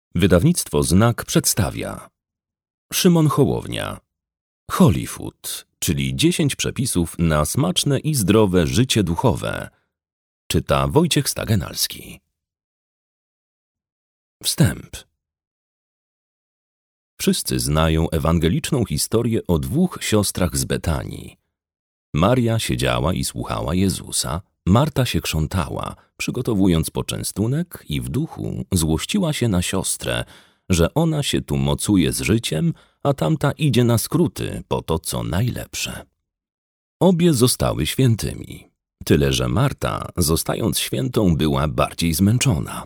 Wydawnictwo Znak przedstawia Szymon Hołownia Holy Food, czyli 10 przepisów na smaczne i zdrowe życie duchowe. Czyta Wojciech Stagenalski. Wstęp. Wszyscy znają ewangeliczną historię o 2 siostrach z Betanii. Maria siedziała i słuchała Jezusa, Marta się krzątała, przygotowując poczęstunek i w duchu złościła się na siostrę, że ona się tu mocuje z życiem, a tamta idzie na skróty po to, co najlepsze. Obie zostały świętymi, tyle że Marta, zostając świętą, była bardziej zmęczona.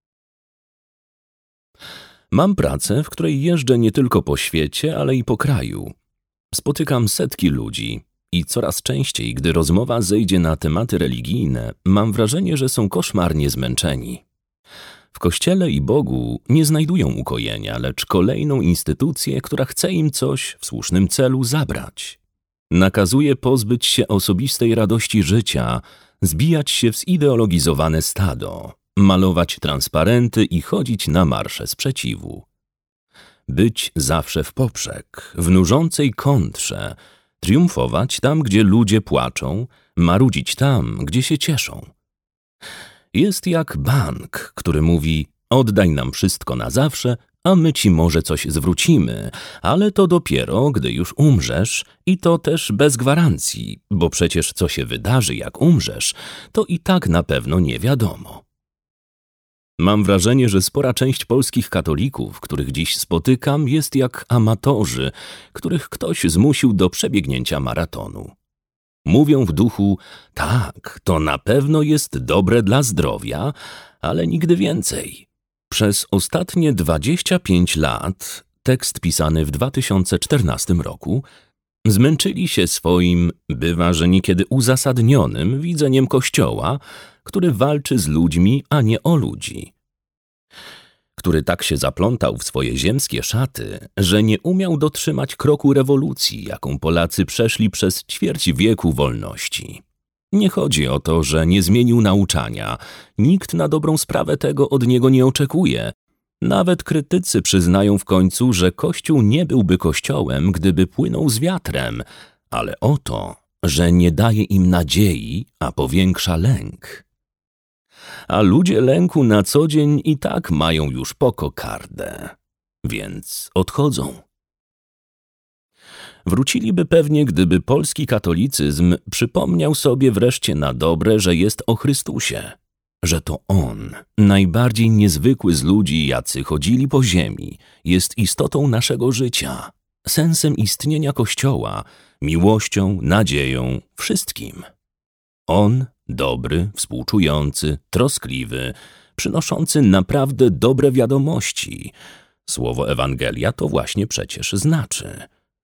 Mam pracę, w której jeżdżę nie tylko po świecie, ale i po kraju. Spotykam setki ludzi i coraz częściej, gdy rozmowa zejdzie na tematy religijne, mam wrażenie, że są koszmarnie zmęczeni. W Kościele i Bogu nie znajdują ukojenia, lecz kolejną instytucję, która chce im coś w słusznym celu zabrać. Nakazuje pozbyć się osobistej radości życia, zbijać się w zideologizowane stado, malować transparenty i chodzić na marsze sprzeciwu. Być zawsze w poprzek, w nużącej kontrze, triumfować tam, gdzie ludzie płaczą, marudzić tam, gdzie się cieszą. Jest jak bank, który mówi: oddaj nam wszystko na zawsze, a my ci może coś zwrócimy, ale to dopiero, gdy już umrzesz i to też bez gwarancji, bo przecież co się wydarzy, jak umrzesz, to i tak na pewno nie wiadomo. Mam wrażenie, że spora część polskich katolików, których dziś spotykam, jest jak amatorzy, których ktoś zmusił do przebiegnięcia maratonu. Mówią w duchu: tak, to na pewno jest dobre dla zdrowia, ale nigdy więcej. Przez ostatnie 25 lat, tekst pisany w 2014 roku, zmęczyli się swoim, bywa, że niekiedy uzasadnionym widzeniem Kościoła, który walczy z ludźmi, a nie o ludzi. Który tak się zaplątał w swoje ziemskie szaty, że nie umiał dotrzymać kroku rewolucji, jaką Polacy przeszli przez ćwierć wieku wolności. Nie chodzi o to, że nie zmienił nauczania. Nikt na dobrą sprawę tego od niego nie oczekuje. Nawet krytycy przyznają w końcu, że Kościół nie byłby Kościołem, gdyby płynął z wiatrem, ale o to, że nie daje im nadziei, a powiększa lęk. A ludzie lęku na co dzień i tak mają już po kokardę, więc odchodzą. Wróciliby pewnie, gdyby polski katolicyzm przypomniał sobie wreszcie na dobre, że jest o Chrystusie, że to On, najbardziej niezwykły z ludzi, jacy chodzili po ziemi, jest istotą naszego życia, sensem istnienia Kościoła, miłością, nadzieją, wszystkim. On, dobry, współczujący, troskliwy, przynoszący naprawdę dobre wiadomości. Słowo Ewangelia to właśnie przecież znaczy.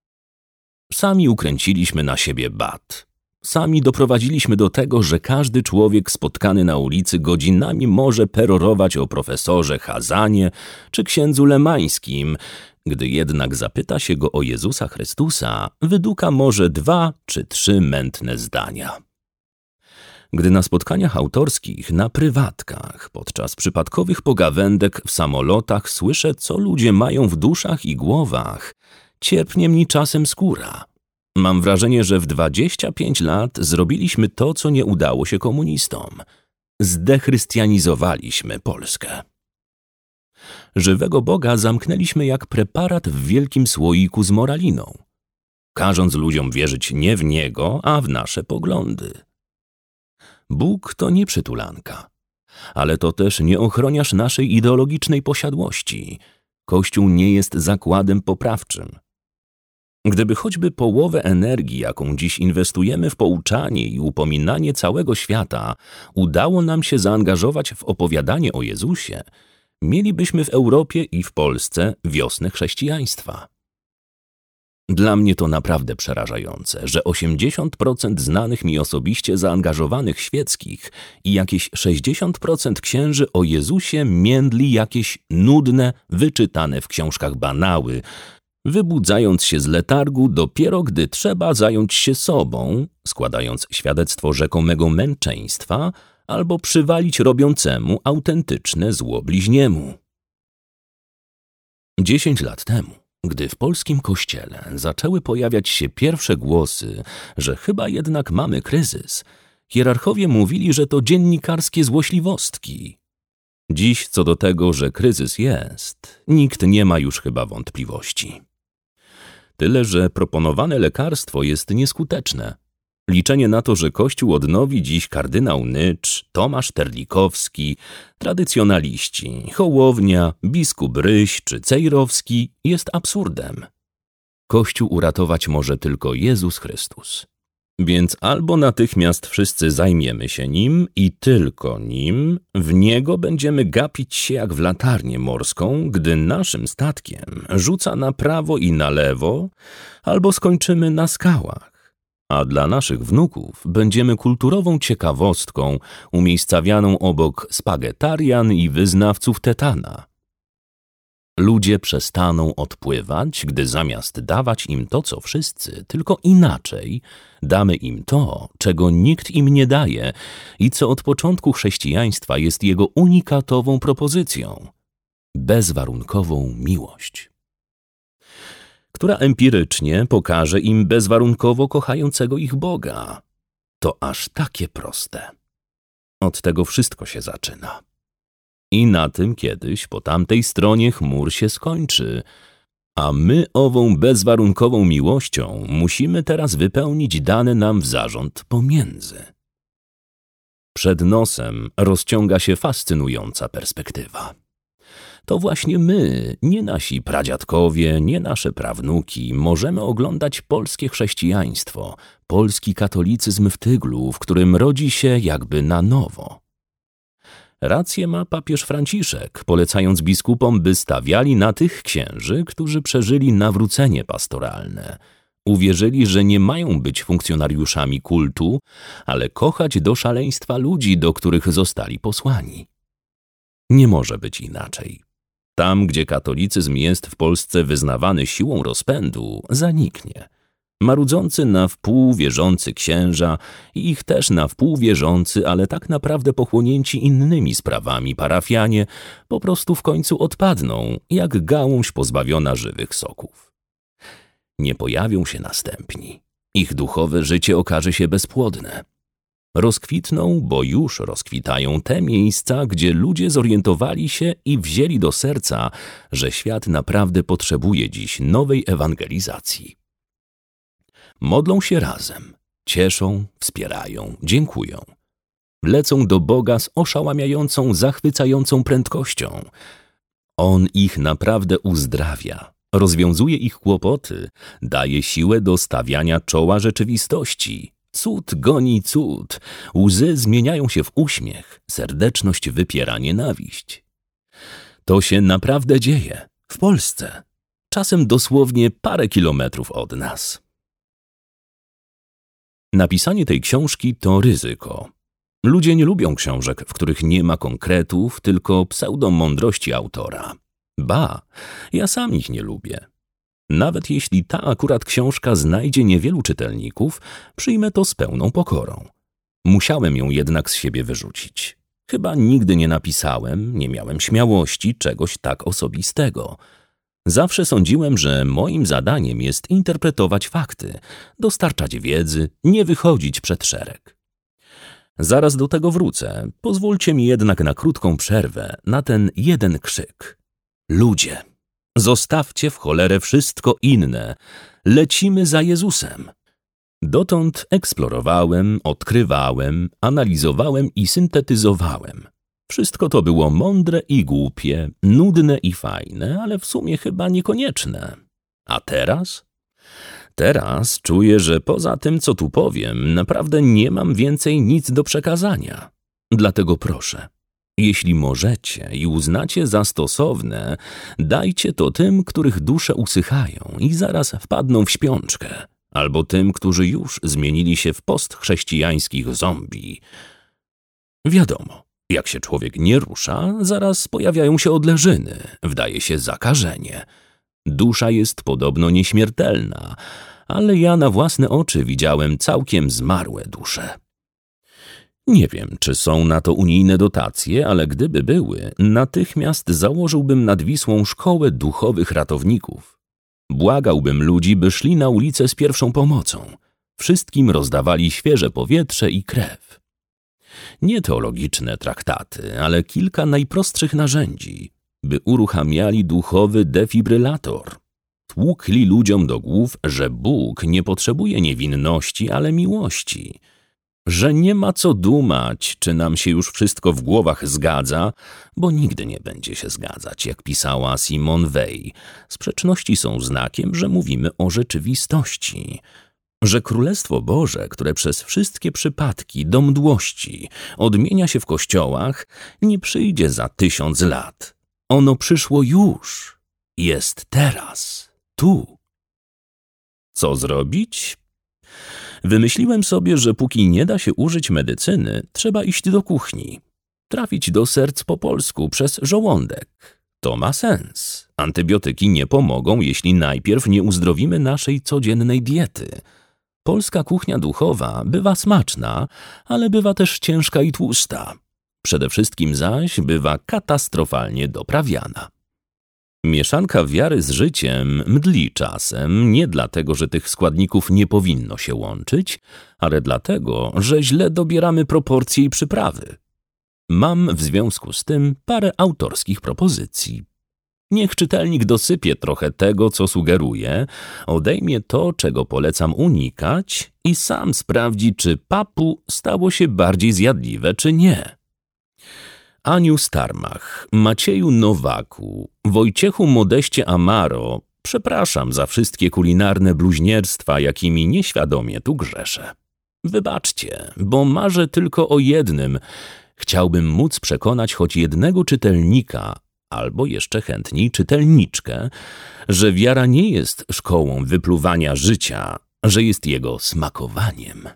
Sami ukręciliśmy na siebie bat. Sami doprowadziliśmy do tego, że każdy człowiek spotkany na ulicy godzinami może perorować o profesorze Chazanie czy księdzu Lemańskim. Gdy jednak zapyta się go o Jezusa Chrystusa, wyduka może 2 czy 3 mętne zdania. Gdy na spotkaniach autorskich, na prywatkach, podczas przypadkowych pogawędek w samolotach słyszę, co ludzie mają w duszach i głowach, cierpnie mi czasem skóra. Mam wrażenie, że w 25 lat zrobiliśmy to, co nie udało się komunistom. Zdechrystianizowaliśmy Polskę. Żywego Boga zamknęliśmy jak preparat w wielkim słoiku z moraliną, każąc ludziom wierzyć nie w Niego, a w nasze poglądy. Bóg to nie przytulanka, ale to też nie ochroniarz naszej ideologicznej posiadłości. Kościół nie jest zakładem poprawczym. Gdyby choćby połowę energii, jaką dziś inwestujemy w pouczanie i upominanie całego świata, udało nam się zaangażować w opowiadanie o Jezusie, mielibyśmy w Europie i w Polsce wiosnę chrześcijaństwa. Dla mnie to naprawdę przerażające, że 80% znanych mi osobiście zaangażowanych świeckich i jakieś 60% księży o Jezusie międli jakieś nudne, wyczytane w książkach banały, wybudzając się z letargu dopiero gdy trzeba zająć się sobą, składając świadectwo rzekomego męczeństwa, albo przywalić robiącemu autentyczne zło bliźniemu. 10 lat temu, gdy w polskim kościele zaczęły pojawiać się pierwsze głosy, że chyba jednak mamy kryzys, hierarchowie mówili, że to dziennikarskie złośliwostki. Dziś co do tego, że kryzys jest, nikt nie ma już chyba wątpliwości. Tyle, że proponowane lekarstwo jest nieskuteczne. Liczenie na to, że Kościół odnowi dziś kardynał Nycz, Tomasz Terlikowski, tradycjonaliści, Hołownia, biskup Ryś czy Cejrowski jest absurdem. Kościół uratować może tylko Jezus Chrystus. Więc albo natychmiast wszyscy zajmiemy się Nim i tylko Nim, w Niego będziemy gapić się jak w latarnię morską, gdy naszym statkiem rzuca na prawo i na lewo, albo skończymy na skałach. A dla naszych wnuków będziemy kulturową ciekawostką umiejscawianą obok spaghetarian i wyznawców tetana. Ludzie przestaną odpływać, gdy zamiast dawać im to, co wszyscy, tylko inaczej, damy im to, czego nikt im nie daje i co od początku chrześcijaństwa jest jego unikatową propozycją – bezwarunkową miłość, która empirycznie pokaże im bezwarunkowo kochającego ich Boga. To aż takie proste. Od tego wszystko się zaczyna. I na tym kiedyś po tamtej stronie chmur się skończy, a my ową bezwarunkową miłością musimy teraz wypełnić dane nam w zarząd pomiędzy. Przed nosem rozciąga się fascynująca perspektywa. To właśnie my, nie nasi pradziadkowie, nie nasze prawnuki, możemy oglądać polskie chrześcijaństwo, polski katolicyzm w tyglu, w którym rodzi się jakby na nowo. Rację ma papież Franciszek, polecając biskupom, by stawiali na tych księży, którzy przeżyli nawrócenie pastoralne. Uwierzyli, że nie mają być funkcjonariuszami kultu, ale kochać do szaleństwa ludzi, do których zostali posłani. Nie może być inaczej. Tam, gdzie katolicyzm jest w Polsce wyznawany siłą rozpędu, zaniknie. Marudzący na wpół wierzący księża i ich też na wpół wierzący, ale tak naprawdę pochłonięci innymi sprawami parafianie po prostu w końcu odpadną, jak gałąź pozbawiona żywych soków. Nie pojawią się następni. Ich duchowe życie okaże się bezpłodne. Rozkwitną, bo już rozkwitają te miejsca, gdzie ludzie zorientowali się i wzięli do serca, że świat naprawdę potrzebuje dziś nowej ewangelizacji. Modlą się razem, cieszą, wspierają, dziękują. Lecą do Boga z oszałamiającą, zachwycającą prędkością. On ich naprawdę uzdrawia, rozwiązuje ich kłopoty, daje siłę do stawiania czoła rzeczywistości. Cud goni cud, łzy zmieniają się w uśmiech, serdeczność wypiera nienawiść. To się naprawdę dzieje, w Polsce, czasem dosłownie parę kilometrów od nas. Napisanie tej książki to ryzyko. Ludzie nie lubią książek, w których nie ma konkretów, tylko pseudomądrości autora. Ba, ja sam ich nie lubię. Nawet jeśli ta akurat książka znajdzie niewielu czytelników, przyjmę to z pełną pokorą. Musiałem ją jednak z siebie wyrzucić. Chyba nigdy nie napisałem, nie miałem śmiałości czegoś tak osobistego. Zawsze sądziłem, że moim zadaniem jest interpretować fakty, dostarczać wiedzy, nie wychodzić przed szereg. Zaraz do tego wrócę. Pozwólcie mi jednak na krótką przerwę, na ten jeden krzyk. Ludzie, zostawcie w cholerę wszystko inne. Lecimy za Jezusem. Dotąd eksplorowałem, odkrywałem, analizowałem i syntetyzowałem. Wszystko to było mądre i głupie, nudne i fajne, ale w sumie chyba niekonieczne. A teraz? Teraz czuję, że poza tym, co tu powiem, naprawdę nie mam więcej nic do przekazania. Dlatego proszę, jeśli możecie i uznacie za stosowne, dajcie to tym, których dusze usychają i zaraz wpadną w śpiączkę, albo tym, którzy już zmienili się w postchrześcijańskich zombie. Wiadomo, jak się człowiek nie rusza, zaraz pojawiają się odleżyny, wdaje się zakażenie. Dusza jest podobno nieśmiertelna, ale ja na własne oczy widziałem całkiem zmarłe dusze. Nie wiem, czy są na to unijne dotacje, ale gdyby były, natychmiast założyłbym nad Wisłą szkołę duchowych ratowników. Błagałbym ludzi, by szli na ulicę z pierwszą pomocą. Wszystkim rozdawali świeże powietrze i krew. Nie teologiczne traktaty, ale kilka najprostszych narzędzi, by uruchamiali duchowy defibrylator. Tłukli ludziom do głów, że Bóg nie potrzebuje niewinności, ale miłości. Że nie ma co dumać, czy nam się już wszystko w głowach zgadza, bo nigdy nie będzie się zgadzać, jak pisała Simone Weil. Sprzeczności są znakiem, że mówimy o rzeczywistości. Że Królestwo Boże, które przez wszystkie przypadki do mdłości odmienia się w kościołach, nie przyjdzie za 1000 lat. Ono przyszło już, jest teraz, tu. Co zrobić? Wymyśliłem sobie, że póki nie da się użyć medycyny, trzeba iść do kuchni. Trafić do serc po polsku przez żołądek. To ma sens. Antybiotyki nie pomogą, jeśli najpierw nie uzdrowimy naszej codziennej diety. Polska kuchnia duchowa bywa smaczna, ale bywa też ciężka i tłusta. Przede wszystkim zaś bywa katastrofalnie doprawiana. Mieszanka wiary z życiem mdli czasem nie dlatego, że tych składników nie powinno się łączyć, ale dlatego, że źle dobieramy proporcje i przyprawy. Mam w związku z tym parę autorskich propozycji. Niech czytelnik dosypie trochę tego, co sugeruje, odejmie to, czego polecam unikać i sam sprawdzi, czy papu stało się bardziej zjadliwe, czy nie. Aniu Starmach, Macieju Nowaku, Wojciechu Modeście Amaro, przepraszam za wszystkie kulinarne bluźnierstwa, jakimi nieświadomie tu grzeszę. Wybaczcie, bo marzę tylko o jednym. Chciałbym móc przekonać choć jednego czytelnika, albo jeszcze chętniej czytelniczkę, że wiara nie jest szkołą wypluwania życia, że jest jego smakowaniem.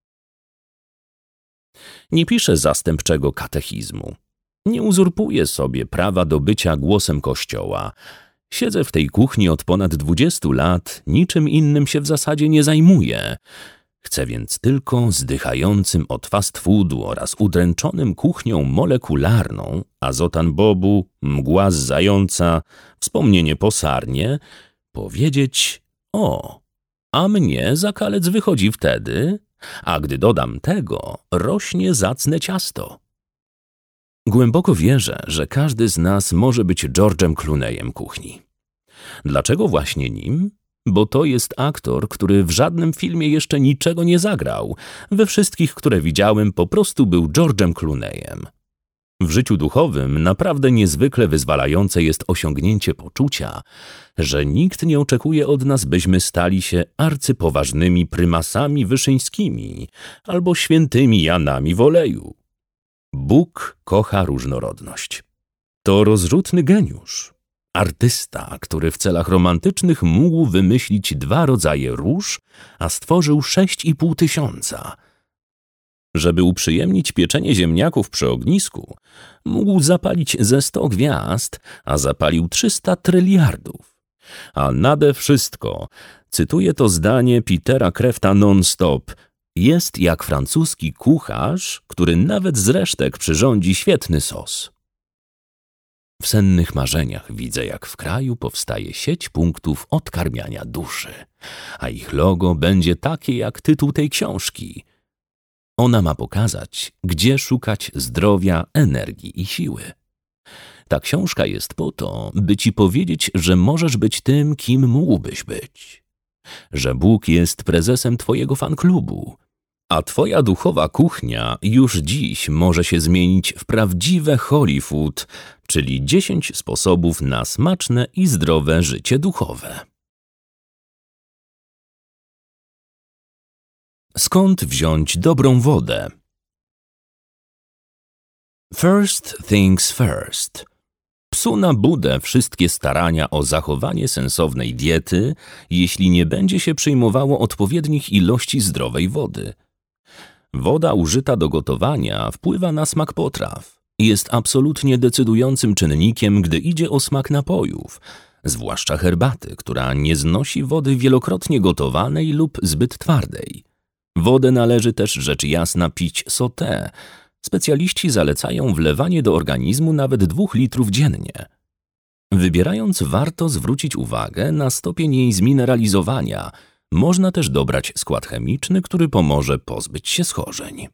Nie piszę zastępczego katechizmu. Nie uzurpuję sobie prawa do bycia głosem Kościoła. Siedzę w tej kuchni od ponad 20 lat, niczym innym się w zasadzie nie zajmuję. Chcę więc tylko zdychającym od fast foodu oraz udręczonym kuchnią molekularną, azotan bobu, mgła z zająca, wspomnienie po sarnie, powiedzieć: o, a mnie zakalec wychodzi wtedy, a gdy dodam tego, rośnie zacne ciasto. Głęboko wierzę, że każdy z nas może być George'em Clooneyem kuchni. Dlaczego właśnie nim? Bo to jest aktor, który w żadnym filmie jeszcze niczego nie zagrał. We wszystkich, które widziałem, po prostu był George'em Clooneyem. W życiu duchowym naprawdę niezwykle wyzwalające jest osiągnięcie poczucia, że nikt nie oczekuje od nas, byśmy stali się arcypoważnymi prymasami wyszyńskimi albo świętymi Janami w oleju. Bóg kocha różnorodność. To rozrzutny geniusz. Artysta, który w celach romantycznych mógł wymyślić 2 rodzaje róż, a stworzył 6500. Żeby uprzyjemnić pieczenie ziemniaków przy ognisku, mógł zapalić ze 100 gwiazd, a zapalił 300 tryliardów. A nade wszystko, cytuję to zdanie Petera Crafta non-stop, jest jak francuski kucharz, który nawet z resztek przyrządzi świetny sos. W sennych marzeniach widzę, jak w kraju powstaje sieć punktów odkarmiania duszy, a ich logo będzie takie jak tytuł tej książki. Ona ma pokazać, gdzie szukać zdrowia, energii i siły. Ta książka jest po to, by ci powiedzieć, że możesz być tym, kim mógłbyś być. Że Bóg jest prezesem twojego fanklubu, a twoja duchowa kuchnia już dziś może się zmienić w prawdziwe Holy Food, czyli 10 sposobów na smaczne i zdrowe życie duchowe. Skąd wziąć dobrą wodę? First things first. Psu na budę wszystkie starania o zachowanie sensownej diety, jeśli nie będzie się przyjmowało odpowiednich ilości zdrowej wody. Woda użyta do gotowania wpływa na smak potraw. Jest absolutnie decydującym czynnikiem, gdy idzie o smak napojów, zwłaszcza herbaty, która nie znosi wody wielokrotnie gotowanej lub zbyt twardej. Wodę należy też rzecz jasna pić sauté. Specjaliści zalecają wlewanie do organizmu nawet 2 litrów dziennie. Wybierając, warto zwrócić uwagę na stopień jej zmineralizowania. Można też dobrać skład chemiczny, który pomoże pozbyć się schorzeń.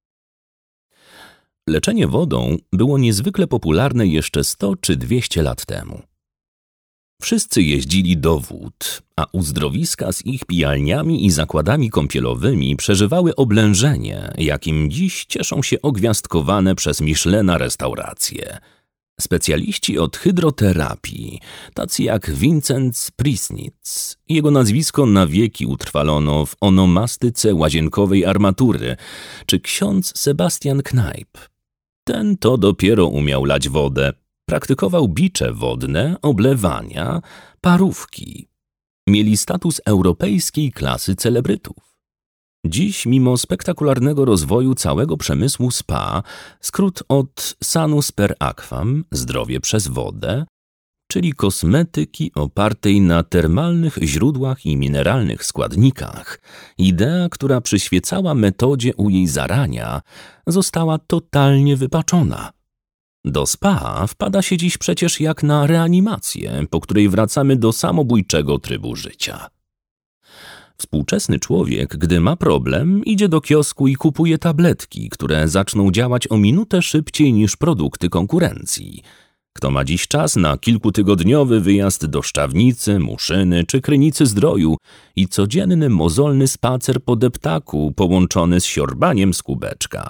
Leczenie wodą było niezwykle popularne jeszcze 100 czy 200 lat temu. Wszyscy jeździli do wód, a uzdrowiska z ich pijalniami i zakładami kąpielowymi przeżywały oblężenie, jakim dziś cieszą się ogwiazdkowane przez Michelina restauracje. Specjaliści od hydroterapii, tacy jak Vincent Priesnitz, jego nazwisko na wieki utrwalono w onomastyce łazienkowej armatury, czy ksiądz Sebastian Knajp. Ten to dopiero umiał lać wodę, praktykował bicze wodne, oblewania, parówki. Mieli status europejskiej klasy celebrytów. Dziś, mimo spektakularnego rozwoju całego przemysłu spa, skrót od sanus per aquam, zdrowie przez wodę, czyli kosmetyki opartej na termalnych źródłach i mineralnych składnikach, idea, która przyświecała metodzie u jej zarania, została totalnie wypaczona. Do spa wpada się dziś przecież jak na reanimację, po której wracamy do samobójczego trybu życia. Współczesny człowiek, gdy ma problem, idzie do kiosku i kupuje tabletki, które zaczną działać o minutę szybciej niż produkty konkurencji. Kto ma dziś czas na kilkutygodniowy wyjazd do Szczawnicy, Muszyny czy Krynicy Zdroju i codzienny mozolny spacer po deptaku połączony z siorbaniem z kubeczka.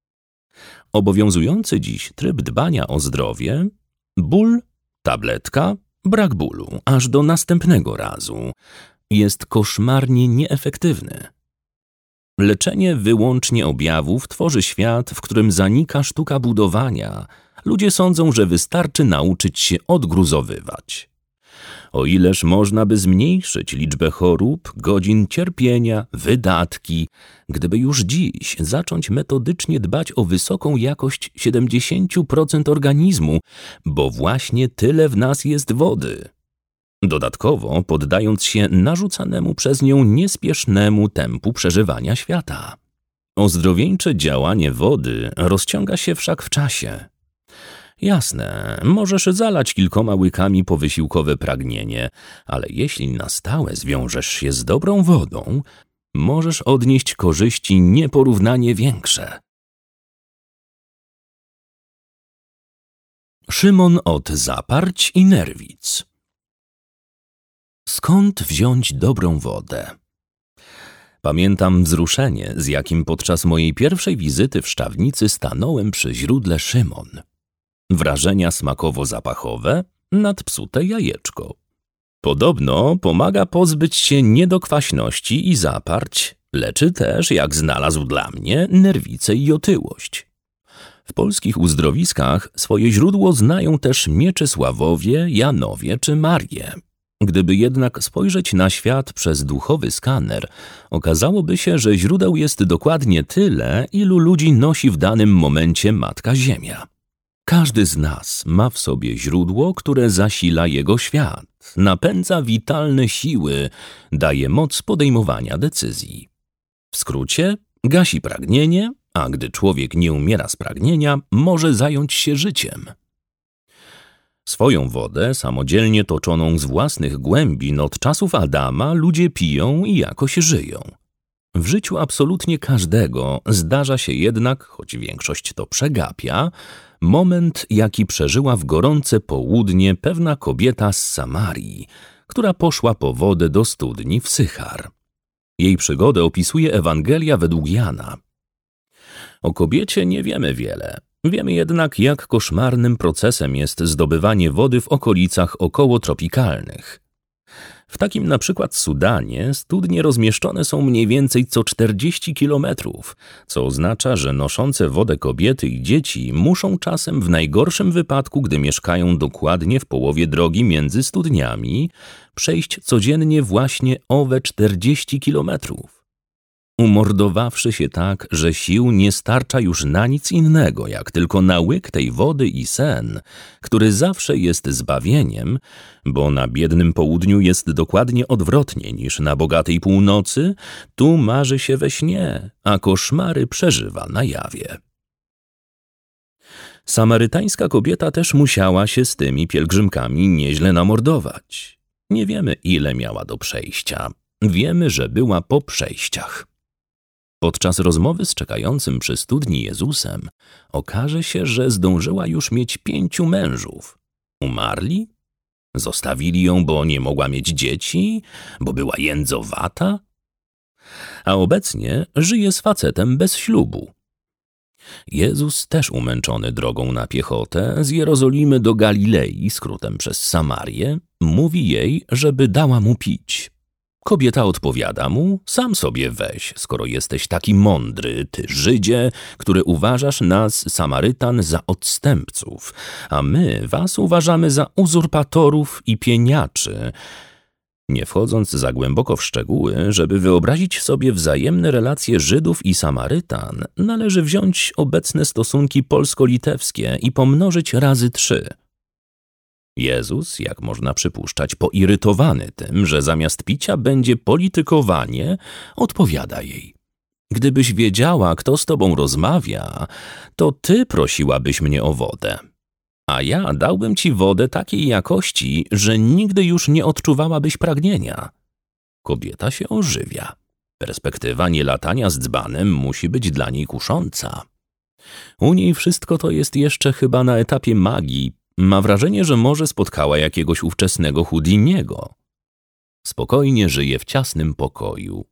Obowiązujący dziś tryb dbania o zdrowie: ból, tabletka, brak bólu, aż do następnego razu, jest koszmarnie nieefektywny. Leczenie wyłącznie objawów tworzy świat, w którym zanika sztuka budowania. Ludzie sądzą, że wystarczy nauczyć się odgruzowywać. O ileż można by zmniejszyć liczbę chorób, godzin cierpienia, wydatki, gdyby już dziś zacząć metodycznie dbać o wysoką jakość 70% organizmu, bo właśnie tyle w nas jest wody. Dodatkowo poddając się narzucanemu przez nią niespiesznemu tempu przeżywania świata. Ozdrowieńcze działanie wody rozciąga się wszak w czasie. Jasne, możesz zalać kilkoma łykami powysiłkowe pragnienie, ale jeśli na stałe zwiążesz się z dobrą wodą, możesz odnieść korzyści nieporównanie większe. Szymon od zaparć i nerwic. Skąd wziąć dobrą wodę? Pamiętam wzruszenie, z jakim podczas mojej pierwszej wizyty w Szczawnicy stanąłem przy źródle Szymon. Wrażenia smakowo-zapachowe, nadpsute jajeczko. Podobno pomaga pozbyć się niedokwaśności i zaparć, leczy też, jak znalazł dla mnie, nerwice i otyłość. W polskich uzdrowiskach swoje źródło znają też Mieczysławowie, Janowie czy Marie. Gdyby jednak spojrzeć na świat przez duchowy skaner, okazałoby się, że źródeł jest dokładnie tyle, ilu ludzi nosi w danym momencie Matka Ziemia. Każdy z nas ma w sobie źródło, które zasila jego świat, napędza witalne siły, daje moc podejmowania decyzji. W skrócie, gasi pragnienie, a gdy człowiek nie umiera z pragnienia, może zająć się życiem. Swoją wodę, samodzielnie toczoną z własnych głębin od czasów Adama, ludzie piją i jakoś żyją. W życiu absolutnie każdego zdarza się jednak, choć większość to przegapia, moment, jaki przeżyła w gorące południe pewna kobieta z Samarii, która poszła po wodę do studni w Sychar. Jej przygodę opisuje Ewangelia według Jana. O kobiecie nie wiemy wiele. Wiemy jednak, jak koszmarnym procesem jest zdobywanie wody w okolicach okołotropikalnych. W takim na przykład Sudanie studnie rozmieszczone są mniej więcej co 40 kilometrów, co oznacza, że noszące wodę kobiety i dzieci muszą czasem w najgorszym wypadku, gdy mieszkają dokładnie w połowie drogi między studniami, przejść codziennie właśnie owe 40 kilometrów. umordowawszy się tak, że sił nie starcza już na nic innego, jak tylko na łyk tej wody i sen, który zawsze jest zbawieniem, bo na biednym południu jest dokładnie odwrotnie niż na bogatej północy, tu marzy się we śnie, a koszmary przeżywa na jawie. Samarytańska kobieta też musiała się z tymi pielgrzymkami nieźle namordować. Nie wiemy, ile miała do przejścia. Wiemy, że była po przejściach. Podczas rozmowy z czekającym przy studni Jezusem okaże się, że zdążyła już mieć 5 mężów. Umarli? Zostawili ją, bo nie mogła mieć dzieci? Bo była jędzowata? A obecnie żyje z facetem bez ślubu. Jezus, też umęczony drogą na piechotę, z Jerozolimy do Galilei, skrótem przez Samarię, mówi jej, żeby dała mu pić. Kobieta odpowiada mu: sam sobie weź, skoro jesteś taki mądry, ty Żydzie, który uważasz nas, Samarytan, za odstępców, a my was uważamy za uzurpatorów i pieniaczy. Nie wchodząc za głęboko w szczegóły, żeby wyobrazić sobie wzajemne relacje Żydów i Samarytan, należy wziąć obecne stosunki polsko-litewskie i pomnożyć razy 3. Jezus, jak można przypuszczać, poirytowany tym, że zamiast picia będzie politykowanie, odpowiada jej: gdybyś wiedziała, kto z tobą rozmawia, to ty prosiłabyś mnie o wodę. A ja dałbym ci wodę takiej jakości, że nigdy już nie odczuwałabyś pragnienia. Kobieta się ożywia. Perspektywa nielatania z dzbanem musi być dla niej kusząca. U niej wszystko to jest jeszcze chyba na etapie magii. Ma wrażenie, że może spotkała jakiegoś ówczesnego Houdiniego. Spokojnie żyje w ciasnym pokoju.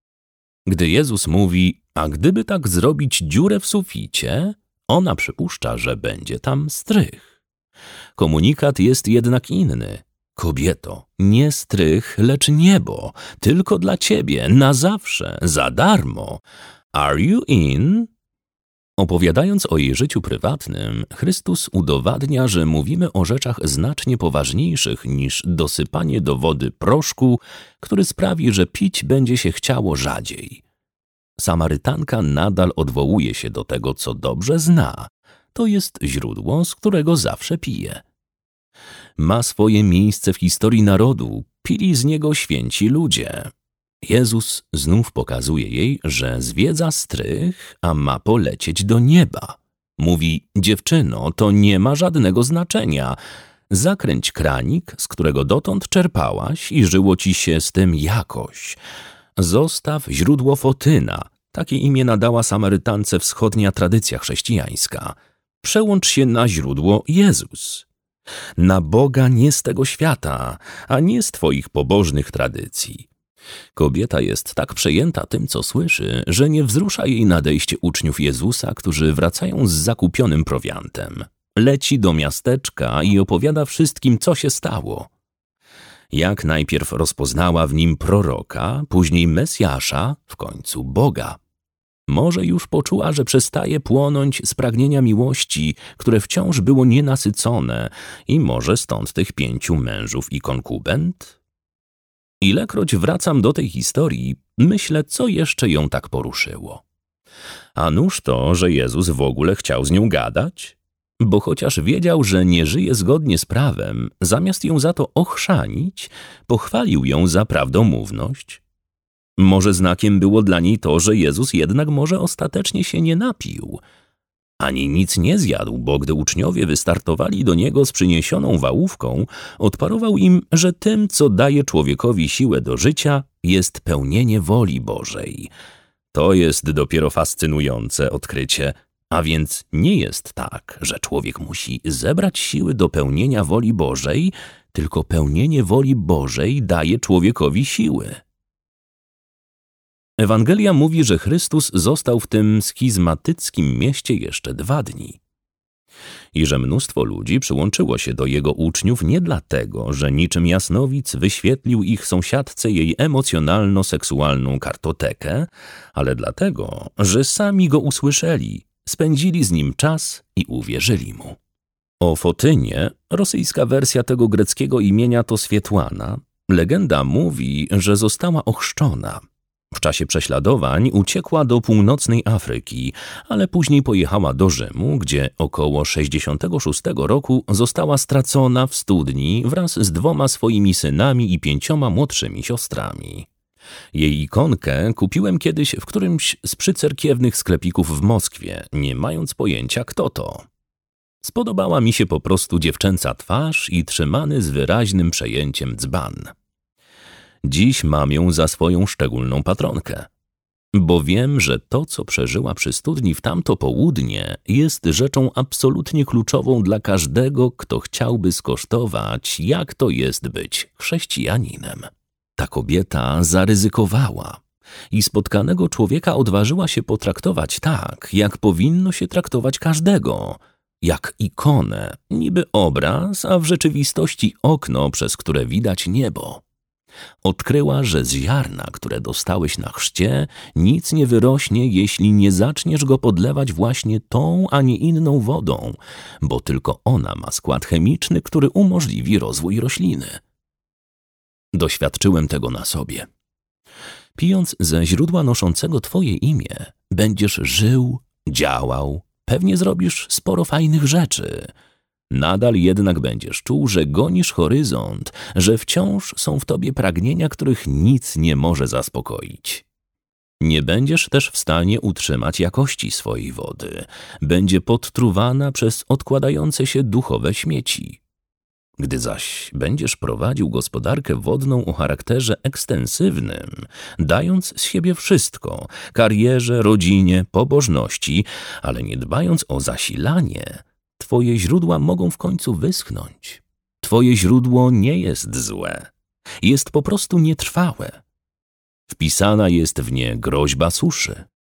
Gdy Jezus mówi: a gdyby tak zrobić dziurę w suficie, ona przypuszcza, że będzie tam strych. Komunikat jest jednak inny. Kobieto, nie strych, lecz niebo, tylko dla ciebie, na zawsze, za darmo. Are you in? Opowiadając o jej życiu prywatnym, Chrystus udowadnia, że mówimy o rzeczach znacznie poważniejszych niż dosypanie do wody proszku, który sprawi, że pić będzie się chciało rzadziej. Samarytanka nadal odwołuje się do tego, co dobrze zna. To jest źródło, z którego zawsze pije. Ma swoje miejsce w historii narodu, pili z niego święci ludzie. Jezus znów pokazuje jej, że zwiedza strych, a ma polecieć do nieba. Mówi: dziewczyno, to nie ma żadnego znaczenia. Zakręć kranik, z którego dotąd czerpałaś i żyło ci się z tym jakoś. Zostaw źródło Fotyna. Takie imię nadała Samarytance wschodnia tradycja chrześcijańska. Przełącz się na źródło Jezus. Na Boga nie z tego świata, a nie z twoich pobożnych tradycji. Kobieta jest tak przejęta tym, co słyszy, że nie wzrusza jej nadejście uczniów Jezusa, którzy wracają z zakupionym prowiantem. Leci do miasteczka i opowiada wszystkim, co się stało. Jak najpierw rozpoznała w nim proroka, później Mesjasza, w końcu Boga. Może już poczuła, że przestaje płonąć z pragnienia miłości, które wciąż było nienasycone, i może stąd tych 5 mężów i konkubent? Ilekroć wracam do tej historii, myślę, co jeszcze ją tak poruszyło. A nuż to, że Jezus w ogóle chciał z nią gadać? Bo chociaż wiedział, że nie żyje zgodnie z prawem, zamiast ją za to ochrzanić, pochwalił ją za prawdomówność. Może znakiem było dla niej to, że Jezus jednak może ostatecznie się nie napił. Ani nic nie zjadł, bo gdy uczniowie wystartowali do niego z przyniesioną wałówką, odparował im, że tym, co daje człowiekowi siłę do życia, jest pełnienie woli Bożej. To jest dopiero fascynujące odkrycie. A więc nie jest tak, że człowiek musi zebrać siły do pełnienia woli Bożej, tylko pełnienie woli Bożej daje człowiekowi siły. Ewangelia mówi, że Chrystus został w tym schizmatyckim mieście jeszcze 2 dni. I że mnóstwo ludzi przyłączyło się do jego uczniów nie dlatego, że niczym jasnowic wyświetlił ich sąsiadce jej emocjonalno-seksualną kartotekę, ale dlatego, że sami go usłyszeli, spędzili z nim czas i uwierzyli mu. O Fotynie, rosyjska wersja tego greckiego imienia to Swietłana, legenda mówi, że została ochrzczona. W czasie prześladowań uciekła do północnej Afryki, ale później pojechała do Rzymu, gdzie około 66 roku została stracona w studni wraz z 2 swoimi synami i 5 młodszymi siostrami. Jej ikonkę kupiłem kiedyś w którymś z przycerkiewnych sklepików w Moskwie, nie mając pojęcia, kto to. Spodobała mi się po prostu dziewczęca twarz i trzymany z wyraźnym przejęciem dzban. Dziś mam ją za swoją szczególną patronkę, bo wiem, że to, co przeżyła przy studni w tamto południe, jest rzeczą absolutnie kluczową dla każdego, kto chciałby skosztować, jak to jest być chrześcijaninem. Ta kobieta zaryzykowała i spotkanego człowieka odważyła się potraktować tak, jak powinno się traktować każdego, jak ikonę, niby obraz, a w rzeczywistości okno, przez które widać niebo. Odkryła, że z ziarna, które dostałeś na chrzcie, nic nie wyrośnie, jeśli nie zaczniesz go podlewać właśnie tą, a nie inną wodą, bo tylko ona ma skład chemiczny, który umożliwi rozwój rośliny. Doświadczyłem tego na sobie. Pijąc ze źródła noszącego twoje imię, będziesz żył, działał, pewnie zrobisz sporo fajnych rzeczy. Nadal jednak będziesz czuł, że gonisz horyzont, że wciąż są w tobie pragnienia, których nic nie może zaspokoić. Nie będziesz też w stanie utrzymać jakości swojej wody. Będzie podtruwana przez odkładające się duchowe śmieci. Gdy zaś będziesz prowadził gospodarkę wodną o charakterze ekstensywnym, dając z siebie wszystko, karierze, rodzinie, pobożności, ale nie dbając o zasilanie, twoje źródła mogą w końcu wyschnąć. Twoje źródło nie jest złe, jest po prostu nietrwałe. Wpisana jest w nie groźba suszy.